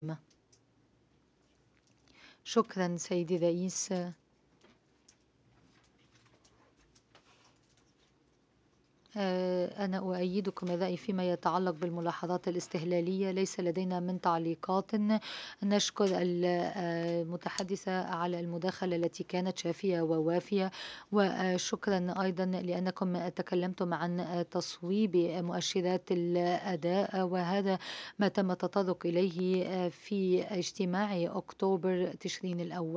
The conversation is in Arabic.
شكرا سيدي الرئيس. أنا أؤيدكم الرأي فيما يتعلق بالملاحظات الاستهلالية. ليس لدينا من تعليقات. نشكر المتحدثة على المداخلة التي كانت شافية ووافية، وشكرا أيضا لأنكم تكلمتم عن تصويب مؤشرات الأداء، وهذا ما تم التطرق إليه في اجتماع أكتوبر تشرين الأول.